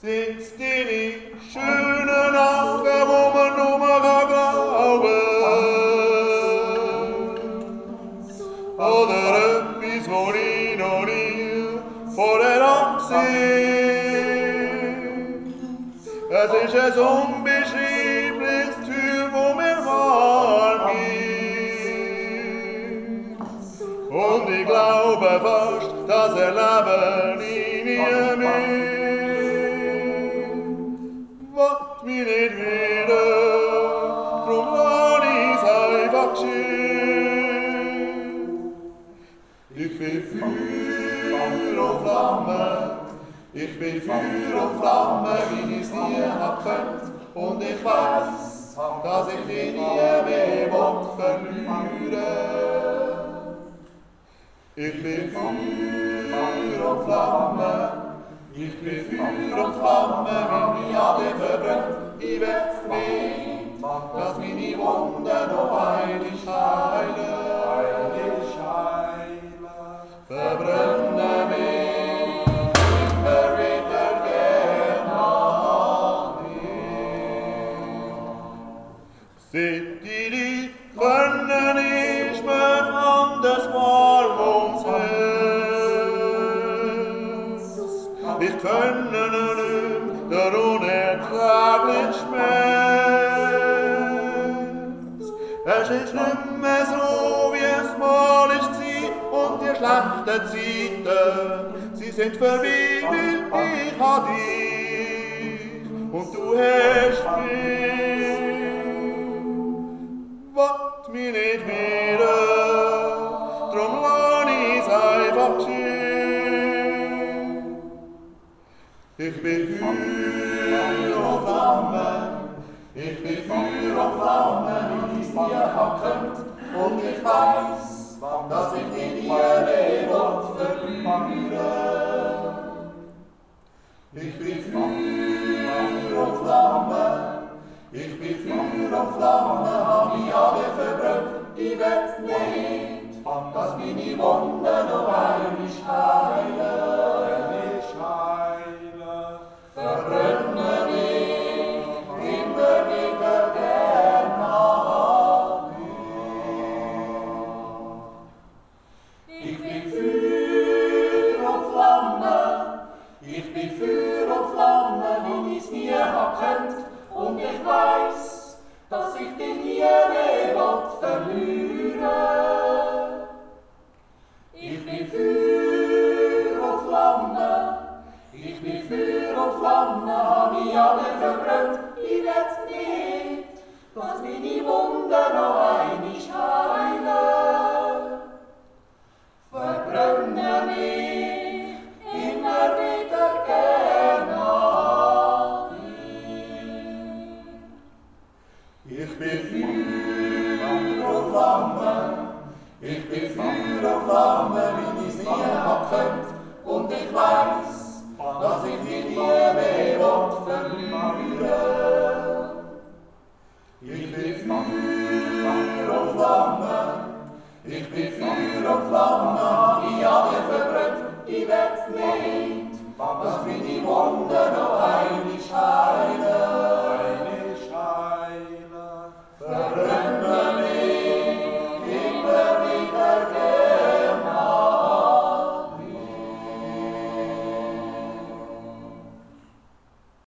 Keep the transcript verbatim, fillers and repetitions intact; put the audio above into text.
Sind's die schönen Augen, wo man nur mal glauben? Oder etwas, wo ich noch nie vorher gesehen? Es ist ein unbeschreibliches Gefühl, wo mir warm wird. Und ich glaube fast, das erlebe ich nie mehr. Wat mir nicht wieder, drum lass ich's einfach geschehen. Ich bin Feuer und Flamme, ich bin Feuer und Flamme, wie ich's nie hab gekannt. Und ich weiß, dass ich dich nie mehr verlieren. Ich bin Feuer und Flamme, ich bin Feuer und Flamme, wenn mich alle verbrennt. Ich will nicht, dass meine Wunden noch heilig heilen. Verbrenne mich immer wieder gern an dir. Seht ihr die können ich mir anders warm ums Herz. Ich könne nicht der unerträgliche Schmerz. Es ist nicht mehr so, wie es mal ist und die schlechten Zeiten, sie sind vorbei, weil ich hab dich und du hast mich. Wollt mich nicht wieder, drum lass ich's einfach geschehen. Ich bin Feuer und Flamme, ich bin Feuer und Flamme, wie ich's nie hab gekannt. Und ich weiß, dass ich dich nie mehr verlieren. Ich bin Feuer und Flamme, ich bin Feuer und Flamme, hab mich alle verbrannt. Ich will nicht, dass meine Wunden noch einmal heilen. Verbrenne mich immer wieder gern an dir. Ich bin Feuer und Flamme, ich bin Feuer und Flamme, wie ich's nie hab gekannt. Und ich weiß, dass ich dich nie mehr verlieren. Ich bin Feuer und Flamme, ich bin Feuer und Flamme, hab mich alle verbrannt. Ich will's nicht, dass meine Wunden noch einmal heilen. Verbrenne mich immer wieder gern an dir. Ich bin Feuer und Flamme, ich bin Feuer und Flamme, wie ich's nie hab gekannt. Und ich weiß, dass ich dich nie mehr verlieren. Ich bin Feuer und Flamme, ich bin Feuer und Flamme, hab ich alle verbrannt. Ich will's nicht, dass meine Wunden noch